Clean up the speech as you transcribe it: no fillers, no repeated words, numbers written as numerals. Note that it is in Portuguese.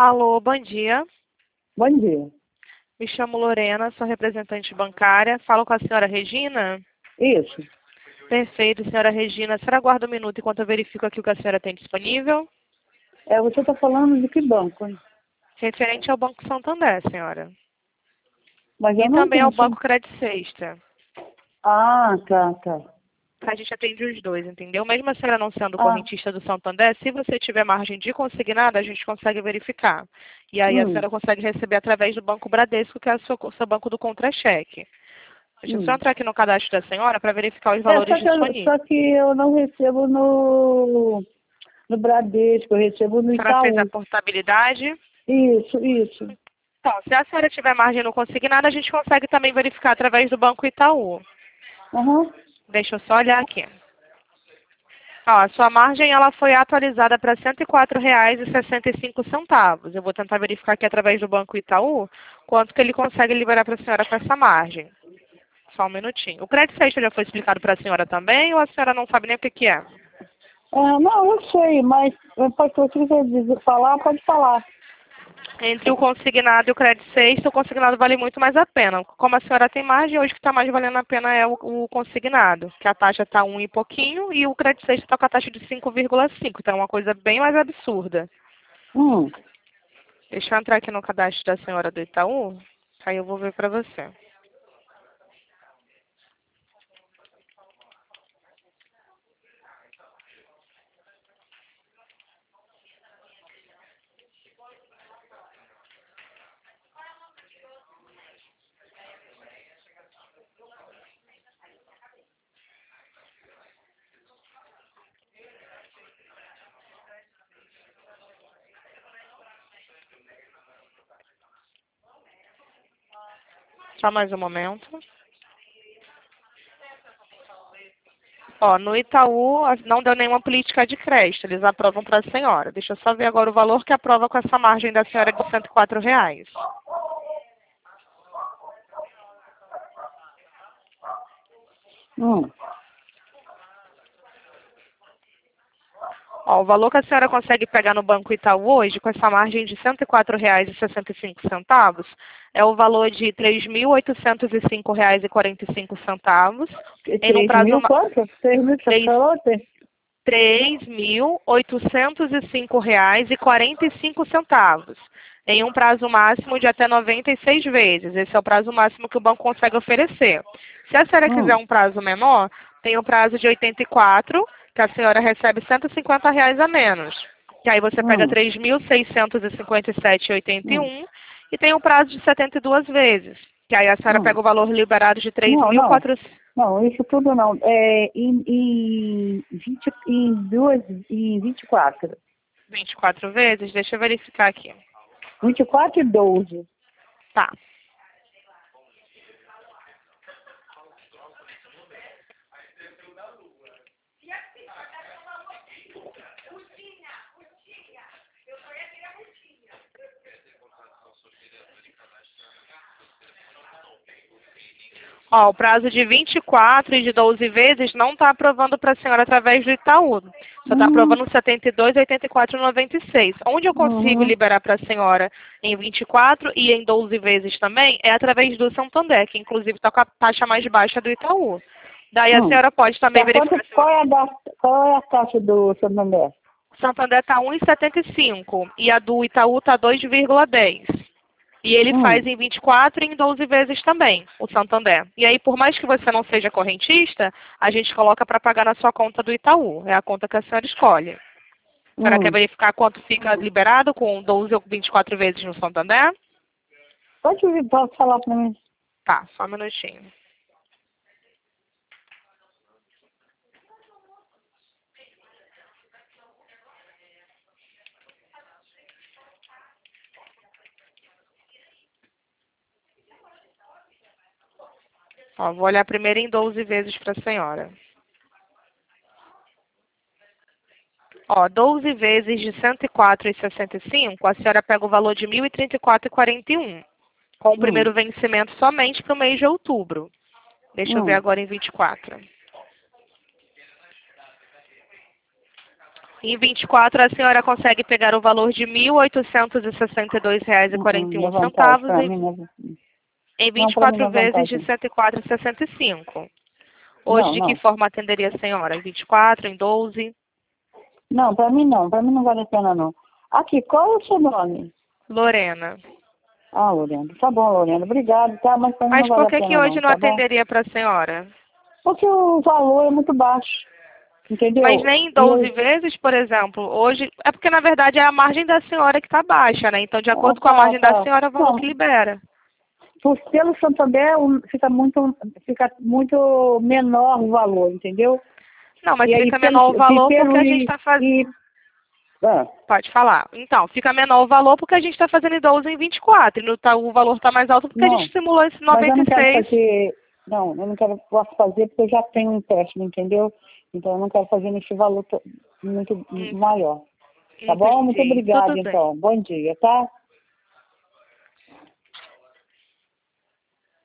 Alô, bom dia. Bom dia. Me chamo Lorena, sou representante bancária. Falo com a senhora Regina? Isso. Perfeito, senhora Regina. A senhora aguarda um minuto enquanto eu verifico aqui o que a senhora tem disponível? Você está falando de que banco, hein? Referente ao Banco Santander, senhora. Mas E eu não também ao tenho. Banco Credit Sexta. Ah, tá. A gente atende os dois, entendeu? Mesmo a senhora não sendo Ah, correntista do Santander, se você tiver margem de consignado, a gente consegue verificar. E aí a hum, senhora consegue receber através do Banco Bradesco, que é o seu banco do contra-cheque. Deixa eu só hum. entrar aqui no cadastro da senhora para verificar os valores disponíveis. Só que eu não recebo no Bradesco, eu recebo no A senhora fez a Itaú. portabilidade? Isso. Então, se a senhora tiver margem no consignado, a gente consegue também verificar através do Banco Itaú. Aham. Deixa eu só olhar aqui. Ó, a sua margem ela foi atualizada para R$ 104,65. Eu vou tentar verificar aqui através do Banco Itaú quanto que ele consegue liberar para a senhora com essa margem. Só um minutinho. O crédito sexta já foi explicado para a senhora também ou a senhora não sabe nem o que que é? Não, eu sei, mas se você quiser falar, pode falar. Entre o consignado e o crédito sexta, o consignado vale muito mais a pena. Como a senhora tem margem, hoje o que está mais valendo a pena é o consignado, que a taxa está 1 e pouquinho, e o crédito sexta está com a taxa de 5,5. Então é uma coisa bem mais absurda. Hum. Deixa eu entrar aqui no cadastro da senhora do Itaú, aí eu vou ver para você. Só mais um momento. Ó, no Itaú não deu nenhuma política de crédito, eles aprovam para a senhora. Deixa eu só ver agora o valor que aprova com essa margem da senhora de R$ 104. Hum. Ó, o valor que a senhora consegue pegar no Banco Itaú hoje, com essa margem de R$ 104,65, é o valor de R$ 3.805,45 em um 3 prazo mil quanto? 3 mil que você falou? R$ 3.805,45 em um prazo máximo de até 96 vezes. Esse é o prazo máximo que o banco consegue oferecer. Se a senhora quiser Hum. um prazo menor, tem o prazo de 84, que a senhora recebe R$ 150 a menos. Que aí você pega Hum. 3.657,81 Hum. e tem o prazo de 72 vezes. Que aí a senhora Hum. pega o valor liberado de Não. 3.400. Não, isso tudo não. Em 24. 24 vezes? Deixa eu verificar aqui. 24 e 12. Tá. Ó, o prazo de 24 e de 12 vezes não está aprovando para a senhora através do Itaú. Só está Hum, aprovando 72, 84 e 96. Onde eu consigo uhum, liberar para a senhora em 24 e em 12 vezes também é através do Santander, que inclusive está com a taxa mais baixa do Itaú. Daí a hum. senhora pode também Tá, verificar se o qual é a taxa do Santander? Santander está 1,75 e a do Itaú está 2,10. E ele Hum, faz em 24 e em 12 vezes também, o Santander. E aí, por mais que você não seja correntista, a gente coloca para pagar na sua conta do Itaú. É a conta que a senhora escolhe. A senhora quer hum. verificar quanto fica liberado com 12 ou 24 vezes no Santander? Pode falar para mim. Tá, só um minutinho. Ó, vou olhar primeiro em 12 vezes para a senhora. Ó, 12 vezes de 104,65, a senhora pega o valor de 1.034,41, com o Hum, primeiro vencimento somente para o mês de outubro. Deixa eu ver hum, agora em 24. Em 24 a senhora consegue pegar o valor de R$ 1.862,41 Vantagem para em, mim, né? em Não, para mim não 24 é vezes de vantagem. R$ 104,65. Hoje Não, de que não. forma atenderia a senhora? Em 24, em 12? Não, para mim não. Para mim não vale a pena, não. Aqui, qual é o seu nome? Lorena. Ah, Lorena. Tá bom, Lorena. Obrigado, tá? Mas para mim não Mas vale por a que que pena, hoje não, não tá bom? atenderia para a senhora? Porque o valor é muito baixo, Mas entendeu? nem em E 12 eu, vezes, por exemplo, hoje... É porque, na verdade, é a margem da senhora que está baixa, né? Então, de ah, acordo com a tá, margem da tá. senhora, é o valor que Não, libera. pelo Santander fica muito menor o valor, entendeu? Não, mas E aí fica menor o valor porque a gente está fazendo... e ah, Pode falar. Então, fica menor o valor porque a gente está fazendo em 12 em 24. E o valor está mais alto porque a gente não, simulou esse mas eu não quero 96. fazer, não, eu não quero, posso fazer porque eu já tenho um empréstimo, entendeu? Então eu não quero fazer nesse valor muito Hum, maior. Tá bom? Muito Entendi. obrigada, Tudo bem. então. Bom dia, tá?